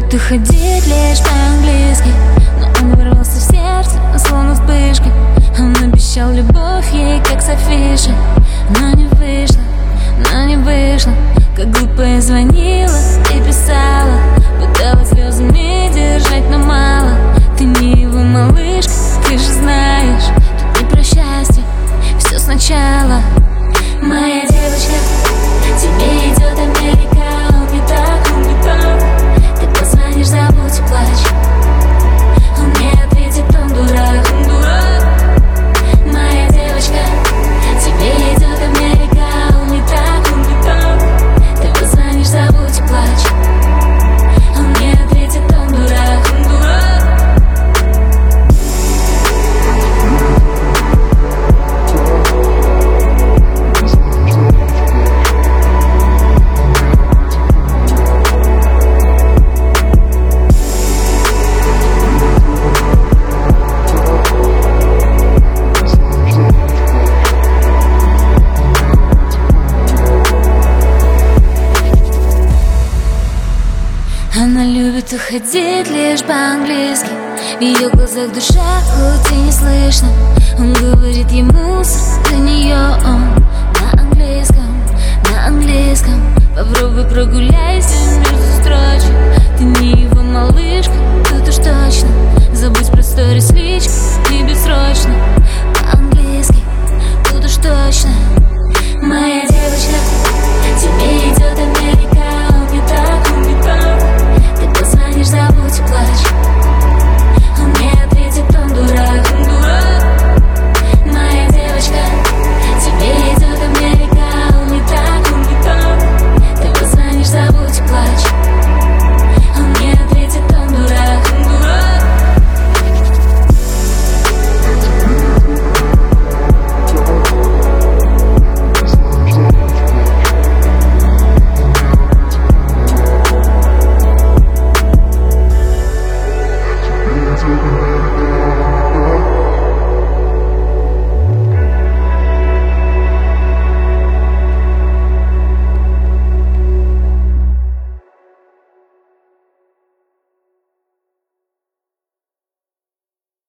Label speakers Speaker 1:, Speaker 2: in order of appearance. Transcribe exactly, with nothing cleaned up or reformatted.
Speaker 1: любит уходить лишь по-английски, но он ворвался в сердце, словно вспышка. Он обещал любовь ей, как с афиши, но не вышло, но не вышло. Как глупо я звонила и писала, пыталась слезами держать, но мало. Ты не его малышка, ты же знаешь, тут не про счастье, все сначала. Моя девочка, тебе идет Америка, он не так, он не так. Ты позвонишь, забудь и плачь, он не ответит, он дурак, он дурак. Моя девочка, тебе идет Америка, он не так, он не так. Ты позвонишь, забудь и плачь, он не ответит, он дурак, он дурак. Она любит уходить лишь по-английски, в ее глазах душа, хоть и не слышно. Он говорит